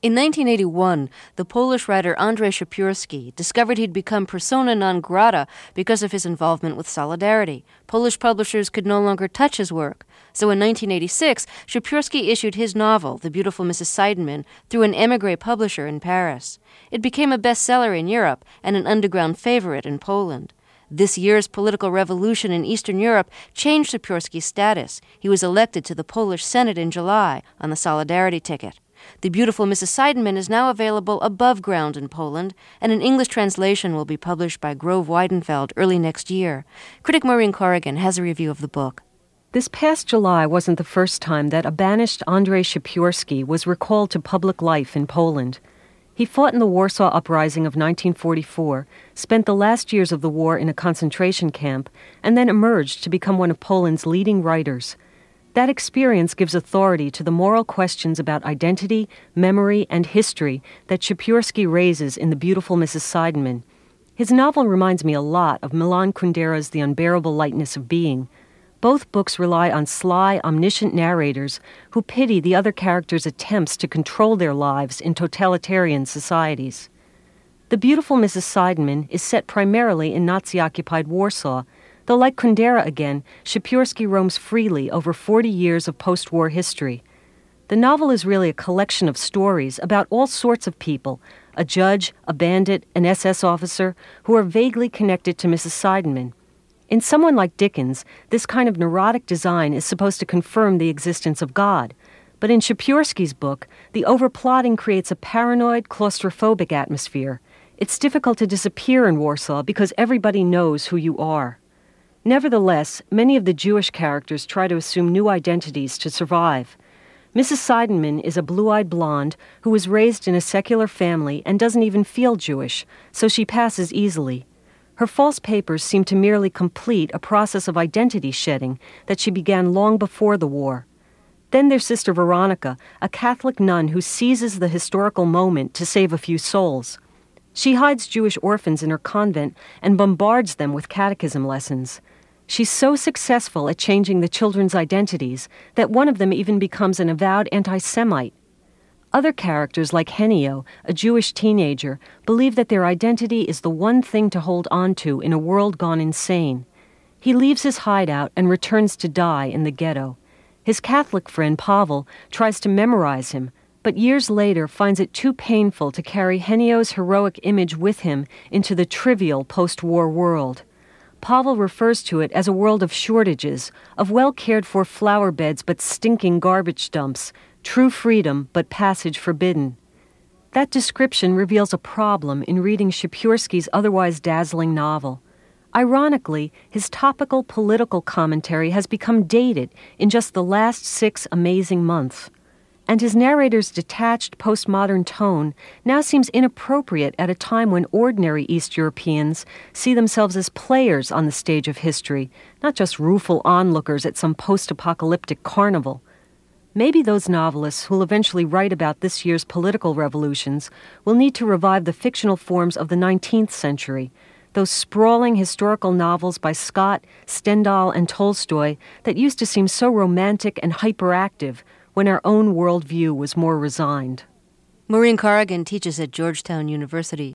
In 1981, the Polish writer Andrzej Sapirski discovered he'd become persona non grata because of his involvement with Solidarity. Polish publishers could no longer touch his work. So in 1986, Sapirski issued his novel, The Beautiful Mrs. Seidenman, through an émigré publisher in Paris. It became a bestseller in Europe and an underground favorite in Poland. This year's political revolution in Eastern Europe changed Sapirski's status. He was elected to the Polish Senate in July on the Solidarity ticket. The Beautiful Mrs. Seidenman is now available above ground in Poland, and an English translation will be published by Grove Weidenfeld early next year. Critic Maureen Corrigan has a review of the book. This past July wasn't the first time that a banished Andrzej Sapirski was recalled to public life in Poland. He fought in the Warsaw Uprising of 1944, spent the last years of the war in a concentration camp, and then emerged to become one of Poland's leading writers. That experience gives authority to the moral questions about identity, memory, and history that Sapirski raises in The Beautiful Mrs. Seidenman. His novel reminds me a lot of Milan Kundera's The Unbearable Lightness of Being. Both books rely on sly, omniscient narrators who pity the other characters' attempts to control their lives in totalitarian societies. The Beautiful Mrs. Seidenman is set primarily in Nazi-occupied Warsaw, though like Kundera again, Sapirski roams freely over 40 years of post-war history. The novel is really a collection of stories about all sorts of people, a judge, a bandit, an SS officer, who are vaguely connected to Mrs. Seidenman. In someone like Dickens, this kind of neurotic design is supposed to confirm the existence of God. But in Sapirski's book, the overplotting creates a paranoid, claustrophobic atmosphere. It's difficult to disappear in Warsaw because everybody knows who you are. Nevertheless, many of the Jewish characters try to assume new identities to survive. Mrs. Seidenman is a blue-eyed blonde who was raised in a secular family and doesn't even feel Jewish, so she passes easily. Her false papers seem to merely complete a process of identity shedding that she began long before the war. Then there's Sister Veronica, a Catholic nun who seizes the historical moment to save a few souls. She hides Jewish orphans in her convent and bombards them with catechism lessons. She's so successful at changing the children's identities that one of them even becomes an avowed anti-Semite. Other characters like Henio, a Jewish teenager, believe that their identity is the one thing to hold on to in a world gone insane. He leaves his hideout and returns to die in the ghetto. His Catholic friend Pavel tries to memorize him, but years later finds it too painful to carry Henio's heroic image with him into the trivial post-war world. Pavel refers to it as a world of shortages, of well-cared-for flower beds but stinking garbage dumps, true freedom but passage forbidden. That description reveals a problem in reading Sapirski's otherwise dazzling novel. Ironically, his topical political commentary has become dated in just the last 6 amazing months. And his narrator's detached postmodern tone now seems inappropriate at a time when ordinary East Europeans see themselves as players on the stage of history, not just rueful onlookers at some post-apocalyptic carnival. Maybe those novelists who'll eventually write about this year's political revolutions will need to revive the fictional forms of the 19th century, those sprawling historical novels by Scott, Stendhal, and Tolstoy that used to seem so romantic and hyperactive when our own worldview was more resigned. Maureen Corrigan teaches at Georgetown University.